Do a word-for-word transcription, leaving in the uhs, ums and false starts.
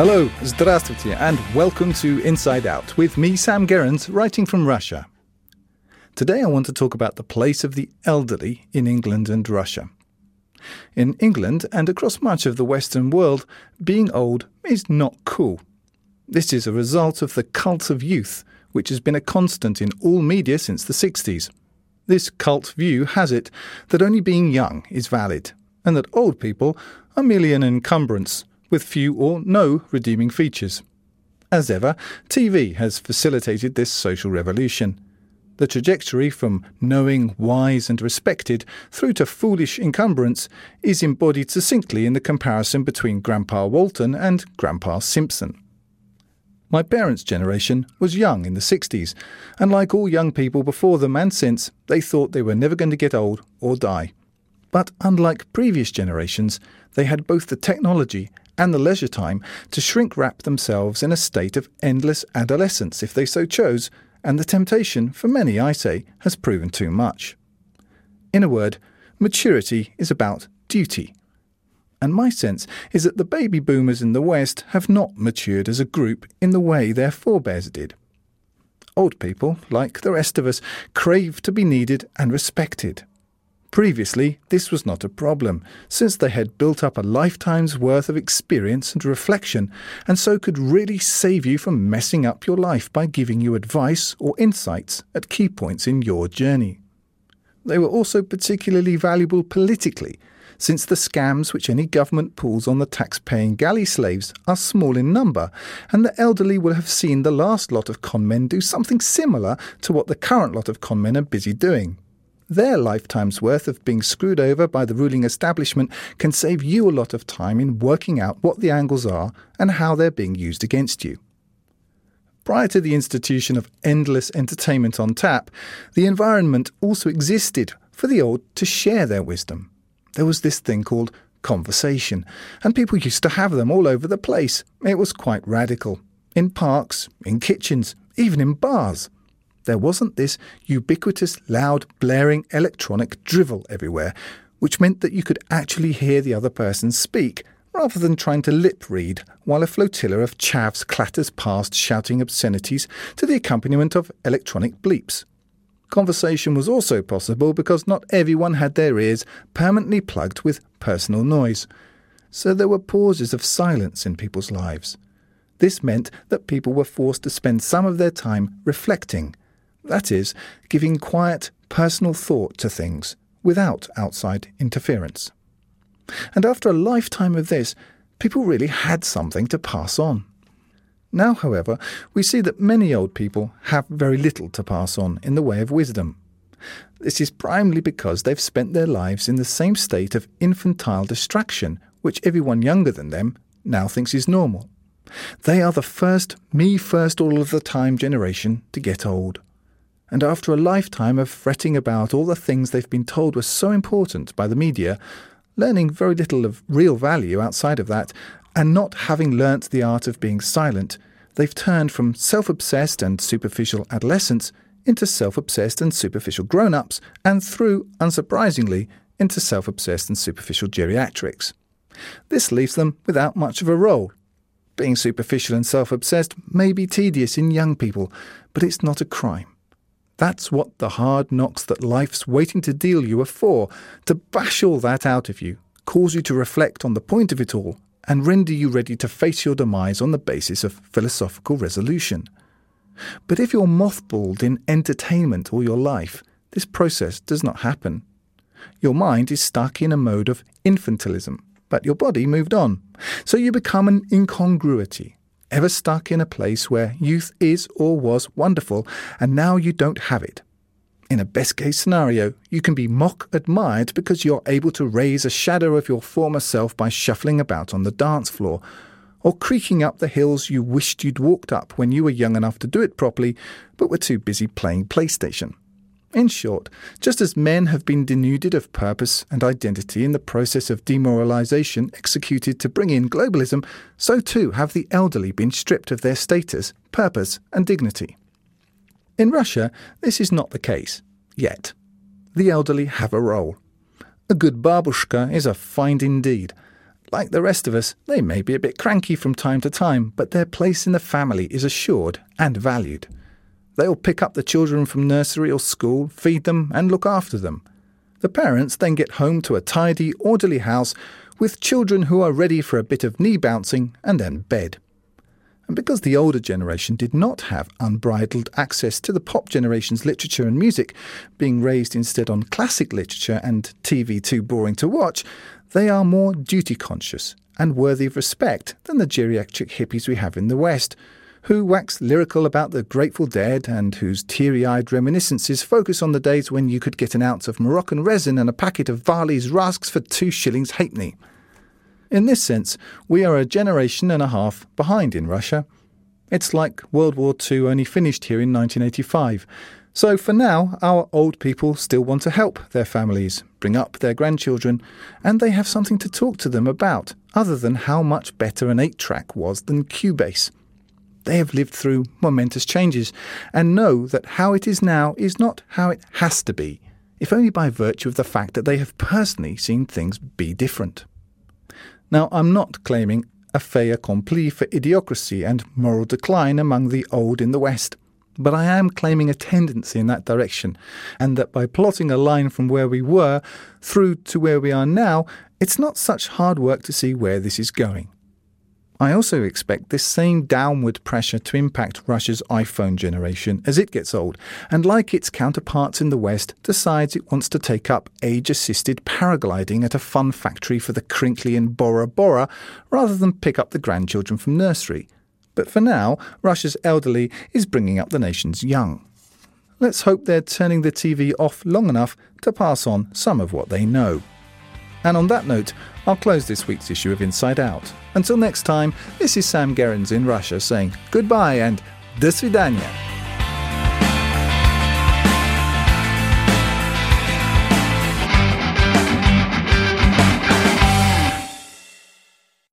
Hello, здравствуйте, and welcome to Inside Out with me, Sam Gerrans, writing from Russia. Today I want to talk about the place of the elderly in England and Russia. In England and across much of the Western world, being old is not cool. This is a result of the cult of youth, which has been a constant in all media since the sixties. This cult view has it that only being young is valid, and that old people are merely an encumbrance, with few or no redeeming features. As ever, T V has facilitated this social revolution. The trajectory from knowing, wise and respected through to foolish encumbrance is embodied succinctly in the comparison between Grandpa Walton and Grandpa Simpson. My parents' generation was young in the sixties, and like all young people before them and since, they thought they were never going to get old or die. But unlike previous generations, they had both the technology and the leisure time to shrink-wrap themselves in a state of endless adolescence if they so chose, and the temptation, for many I say, has proven too much. In a word, maturity is about duty. And my sense is that the baby boomers in the West have not matured as a group in the way their forebears did. Old people, like the rest of us, crave to be needed and respected. Previously, this was not a problem, since they had built up a lifetime's worth of experience and reflection, and so could really save you from messing up your life by giving you advice or insights at key points in your journey. They were also particularly valuable politically, since the scams which any government pulls on the tax-paying galley slaves are small in number, and the elderly will have seen the last lot of conmen do something similar to what the current lot of conmen are busy doing. Their lifetime's worth of being screwed over by the ruling establishment can save you a lot of time in working out what the angles are and how they're being used against you. Prior to the institution of endless entertainment on tap, the environment also existed for the old to share their wisdom. There was this thing called conversation, and people used to have them all over the place. It was quite radical. In parks, in kitchens, even in bars. There wasn't this ubiquitous, loud, blaring electronic drivel everywhere, which meant that you could actually hear the other person speak, rather than trying to lip-read while a flotilla of chavs clatters past shouting obscenities to the accompaniment of electronic bleeps. Conversation was also possible because not everyone had their ears permanently plugged with personal noise. So there were pauses of silence in people's lives. This meant that people were forced to spend some of their time reflecting. That is, giving quiet, personal thought to things, without outside interference. And after a lifetime of this, people really had something to pass on. Now, however, we see that many old people have very little to pass on in the way of wisdom. This is primarily because they've spent their lives in the same state of infantile distraction, which everyone younger than them now thinks is normal. They are the first, me first all of the time generation to get old. And after a lifetime of fretting about all the things they've been told were so important by the media, learning very little of real value outside of that, and not having learnt the art of being silent, they've turned from self-obsessed and superficial adolescents into self-obsessed and superficial grown-ups, and through, unsurprisingly, into self-obsessed and superficial geriatrics. This leaves them without much of a role. Being superficial and self-obsessed may be tedious in young people, but it's not a crime. That's what the hard knocks that life's waiting to deal you are for, to bash all that out of you, cause you to reflect on the point of it all, and render you ready to face your demise on the basis of philosophical resolution. But if you're mothballed in entertainment all your life, this process does not happen. Your mind is stuck in a mode of infantilism, but your body moved on. So you become an incongruity, ever stuck in a place where youth is or was wonderful, and now you don't have it. In a best-case scenario, you can be mock-admired because you're able to raise a shadow of your former self by shuffling about on the dance floor, or creaking up the hills you wished you'd walked up when you were young enough to do it properly, but were too busy playing PlayStation. In short, just as men have been denuded of purpose and identity in the process of demoralization executed to bring in globalism, so too have the elderly been stripped of their status, purpose and dignity. In Russia, this is not the case, yet. The elderly have a role. A good babushka is a find indeed. Like the rest of us, they may be a bit cranky from time to time, but their place in the family is assured and valued. They'll pick up the children from nursery or school, feed them and look after them. The parents then get home to a tidy, orderly house with children who are ready for a bit of knee bouncing and then bed. And because the older generation did not have unbridled access to the pop generation's literature and music, being raised instead on classic literature and T V too boring to watch, they are more duty-conscious and worthy of respect than the geriatric hippies we have in the West, who wax lyrical about the Grateful Dead and whose teary-eyed reminiscences focus on the days when you could get an ounce of Moroccan resin and a packet of Varley's rusks for two shillings halfpenny. In this sense, we are a generation and a half behind in Russia. It's like World War Two only finished here in nineteen eighty-five. So for now, our old people still want to help their families, bring up their grandchildren, and they have something to talk to them about, other than how much better an eight-track was than Cubase. They have lived through momentous changes, and know that how it is now is not how it has to be, if only by virtue of the fact that they have personally seen things be different. Now, I'm not claiming a fait accompli for idiocracy and moral decline among the old in the West, but I am claiming a tendency in that direction, and that by plotting a line from where we were through to where we are now, it's not such hard work to see where this is going. I also expect this same downward pressure to impact Russia's iPhone generation as it gets old, and like its counterparts in the West, decides it wants to take up age-assisted paragliding at a fun factory for the crinkly in Bora Bora, rather than pick up the grandchildren from nursery. But for now, Russia's elderly is bringing up the nation's young. Let's hope they're turning the T V off long enough to pass on some of what they know. And on that note, I'll close this week's issue of Inside Out. Until next time, this is Sam Gerrans in Russia saying goodbye and do svidaniya.